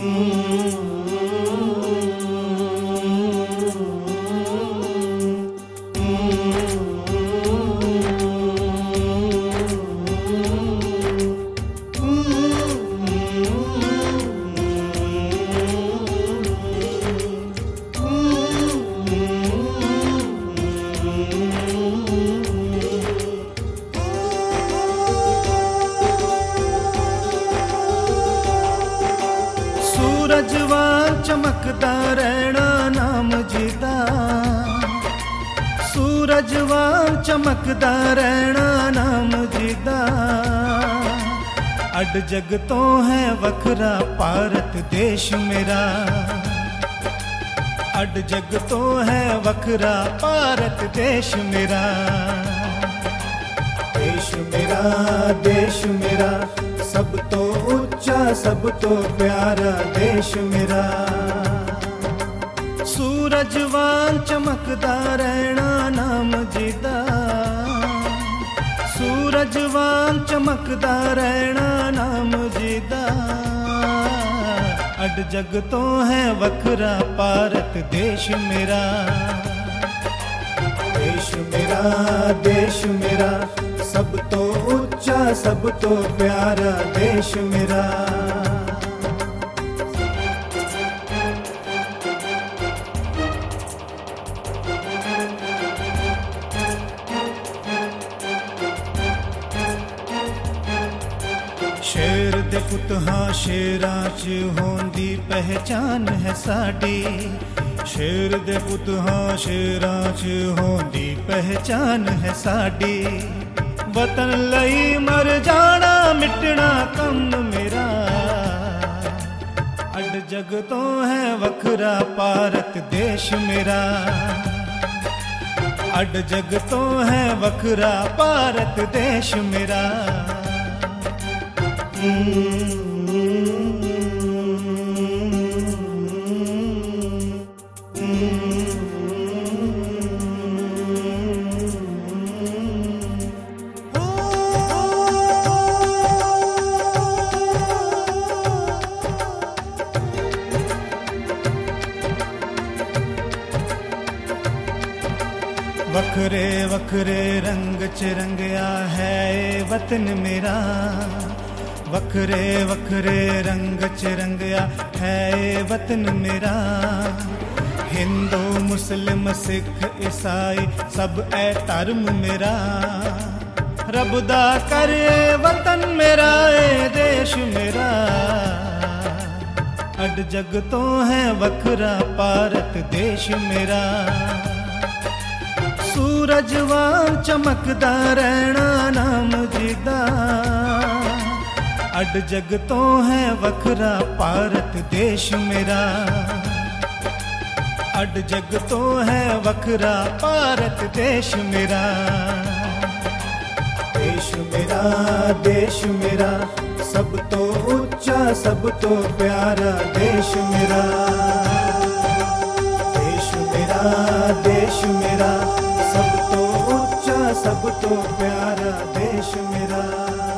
सूरजवान चमकदा रहना नाम जीदा, सूरजवान चमकदा रहना नाम जीदा। अड जग तो है वखरा भारत देश मेरा, अड जग तो है वखरा भारत देश मेरा। देश मेरा देश मेरा सब तो ऊंचा सब तो प्यारा देश मेरा। सूरजवान चमकदा रहना नाम जीदा, सूरजवान चमकदा रहना नाम जीदा। अड जग तो है वखरा भारत देश मेरा। देश मेरा देश मेरा सब तो ऊंचा सब तो प्यारा देश मेरा। शेर दे पुत हां शेरां च होंदी पहचान है साडी, शेर दे पुत हां शेरां च होंदी पहचान है साडी। वतन लई मर जाना मिटना कम मेरा, अड जग तो है वखरा भारत देश मेरा। अड जग तो है वखरा भारत देश मेरा। वखरे वखरे रंग च रंगया है वतन मेरा, वखरे वखरे रंग च रंगया है वतन मेरा। हिंदू मुस्लिम सिख ईसाई सब ऐ धर्म मेरा। रब दा करे वतन मेरा ए देश मेरा। अड जग तो है वखरा भारत देश मेरा। सूरजवान चमकदा रहना नाम जीदा, अड जग तो है वखरा भारत देश मेरा। अड जग तो है वखरा भारत देश मेरा। देश मेरा देश मेरा सब तो ऊंचा सब तो प्यारा देश मेरा। देश मेरा देश मेरा सब तो ऊंचा सब तो प्यारा देश मेरा।